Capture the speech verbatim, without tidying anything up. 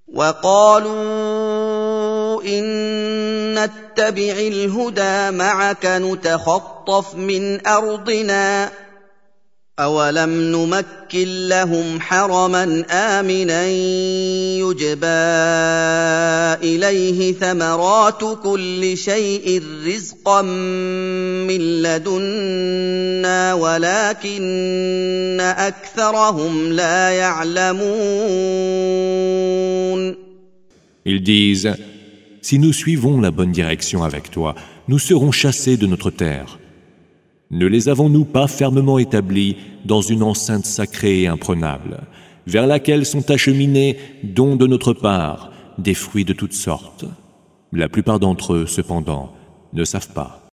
وقالوا إن نتبع الهدى معك نتخطف من أرضنا أولم نمكن لهم حرما آمنا يجبى إليه ثمرات كل شيء رزقا من لدنا ولكن أكثرهم لا يعلمون. Ils disent, si nous suivons la bonne direction avec toi, nous serons chassés de notre terre. Ne les avons-nous pas fermement établis dans une enceinte sacrée et imprenable, vers laquelle sont acheminés, dons de notre part, des fruits de toutes sortes. La plupart d'entre eux, cependant, ne savent pas.